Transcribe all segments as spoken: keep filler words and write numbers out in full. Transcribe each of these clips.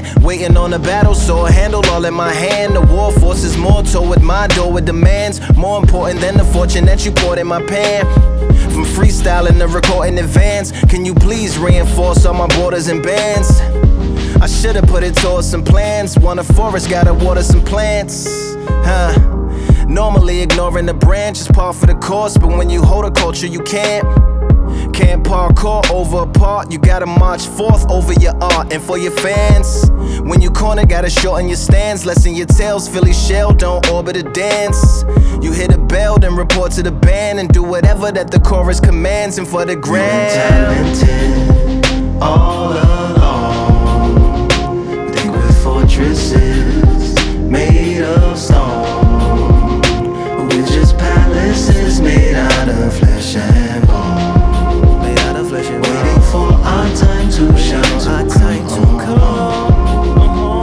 man, waiting on the battle sword, handle all in my hand. The war forces more toward my door with demands more important than the fortune that you poured in my pan. From freestyling to recording advance, can you please reinforce all my borders and bands? I should've put it towards some plans. Want a forest, gotta water some plants, huh? Normally ignoring the branch is par for the course, but when you hold a culture you can't Can't parkour over a part, you gotta march forth over your art. And for your fans, when you corner, gotta shorten your stance. Lessen your tails, Philly shell, don't orbit a dance. You hit a bell, then report to the band, and do whatever that the chorus commands. And for the grand, talented all along, think with fortresses made of stone, we're just palaces made out of flesh and bone. Waiting for our time to shine, to our time to come.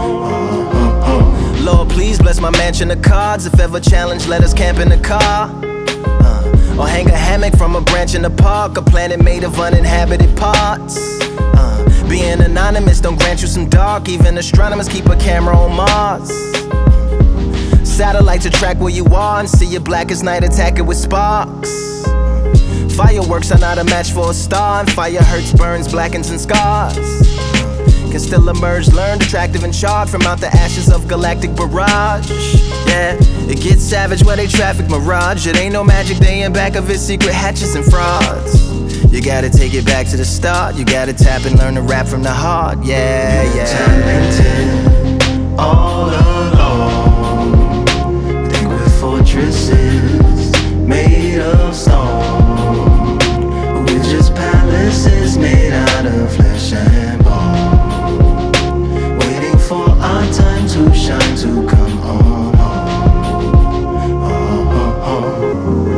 Lord, please bless my mansion of cards. If ever challenged, let us camp in the car, uh, or hang a hammock from a branch in the park. A planet made of uninhabited parts. uh, Being anonymous don't grant you some dark. Even astronomers keep a camera on Mars. Satellite to track where you are and see you black as night, attack it with sparks. Fireworks are not a match for a star, and fire hurts, burns, blackens, and scars. Can still emerge, learned, attractive, and charred from out the ashes of galactic barrage. Yeah, it gets savage where they traffic mirage. It ain't no magic day in back of its secret hatches and frauds. You gotta take it back to the start. You gotta tap and learn to rap from the heart. Yeah, yeah. Talented all along, think with fortresses made of stone, we're just palaces made out of flesh and bone. Waiting for our time to shine, to come on home, oh, oh,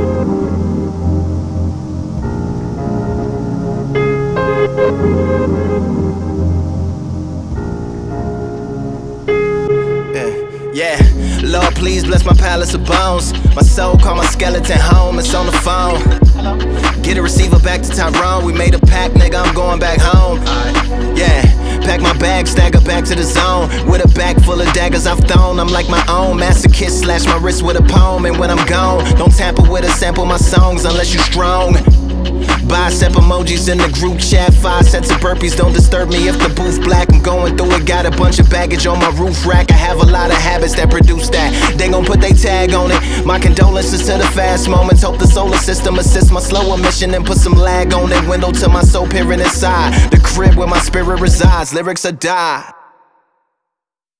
oh. Yeah, yeah. Lord, please bless my palace of bones. My soul call my skeleton home, it's on the phone. Get a receiver back to Tyrone. We made a pact, nigga, I'm going back home. Yeah, pack my bag, stagger back to the zone. With a bag full of daggers I've thrown. I'm like my own masochist, slash my wrist with a poem. And when I'm gone, don't tamper with or sample my songs unless you strong. Bicep emojis in the group chat. Five sets of burpees, don't disturb me if the booth black. I'm going through it, got a bunch of baggage on my roof rack. I have a lot of habits that produce that. They gon' put they tag on it. My condolences to the fast moments. Hope the solar system assists my slower mission and put some lag on it. Window to my soul peering inside the crib where my spirit resides. Lyrics are die.